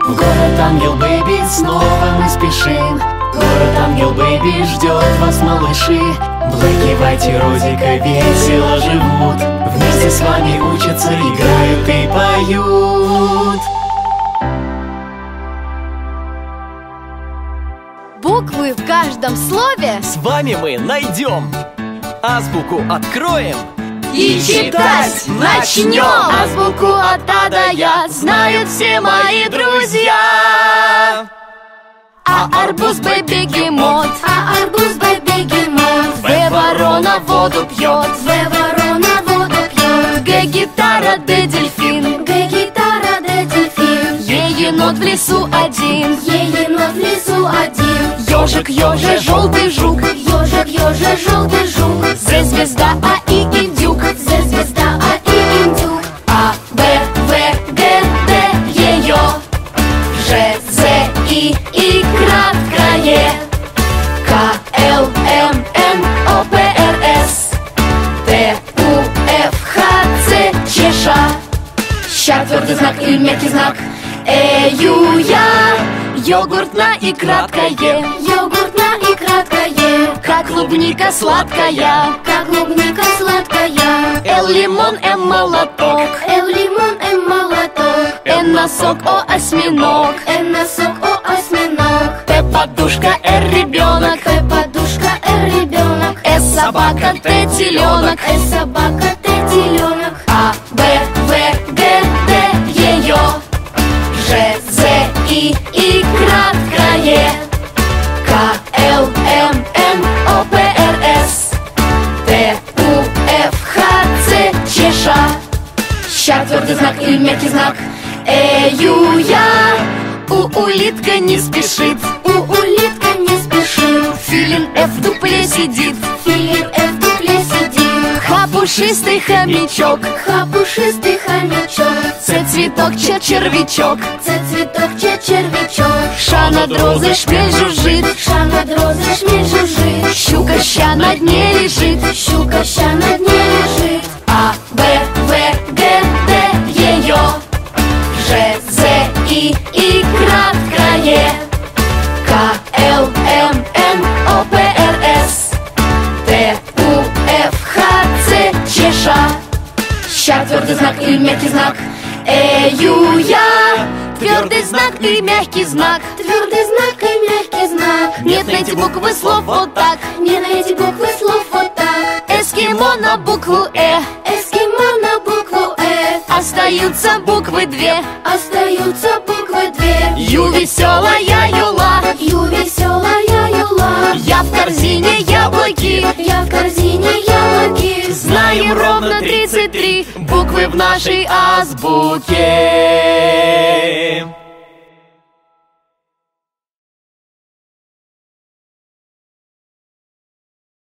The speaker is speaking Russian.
В город Ангел Бэйби снова мы спешим. Город Ангел Бэйби ждет вас, малыши. Блэки, Вайт и Розика весело живут. Вместе с вами учатся, играют и поют. Буквы в каждом слове с вами мы найдем. Азбуку откроем и читать начнем. Азбуку от А до Я знают все мои друзья. А арбуз Б бегемот, А арбуз Б бегемот. В ворона воду пьет, В ворона воду пьет. Г гитара, Д дельфин, Г гитара, Д дельфин. Е енот в лесу один, Е енот в лесу один. Ёжик, ёже, желтый жук, Ёжик, ёже, желтый жук. З звезда, А и индюк, З звезда, А и индюк. А, Б, В, Г, Д, Е, Ё, Ж, З, И краткое, К, Л, М, Н, О, П, Р, С, Т, У, Ф, Х, Ц, Ч, Ш, Щ, твердый знак и мягкий знак, Ю, Я, йогурт на и краткое, Йогурт на и краткое. К, клубника сладкая, Как клубника сладкая. Л, лимон, М, молоток, Л, лимон, М, молоток. Н, носок, О, осьминог, Н, носок, О, осьминог. П, подушка, Р, ребенок, П, подушка, Р, ребенок. С, собака, Т, теленок, С, собака, Т, теленок. А, Б, В, Г, Д, Е, Ё, Ж, З, И краткое, К, Л, М, Н, О, П, Р, С, Т, У, Ф, Х, Ц, Ч, Ш, Щ, твердый знак и мягкий знак, Ю, Я, улитка не спешит, Улитка не спешит. филин Ф в дупле сидит, Филин Ф в дупле сидит. Х, пушистый хомячок, Х, пушистый хомячок. Ц, цветок, Ч, червячок, Ц, цветок, Ч, червячок. Ш, над розой шмель жужжит, Ша над розой шмель жужжит. щука, ща на дне лежит, Щука, ща на дне лежит. А, Б, В, Г, Д, Е, Ё, Ж, З, И краткое, К, Л, М, Н, О, П, Р, С, Т, У, Ф, Х, Ц, Ч, Ш, Щ, твердый знак и мягкий знак, Ю, Я, твердый знак и мягкий знак. Твердый знак и мягкий знак. Нет, найти буквы слов вот так. Не найти буквы слов вот так. Эскимо на букву Эскимо на букву Э. остаются буквы две. Остаются буквы две. Ю, веселая юла, Ю, веселая юла. я в корзине яблоки. Я в корзине яблоки. Знаем ровно 33 буквы в нашей азбуке.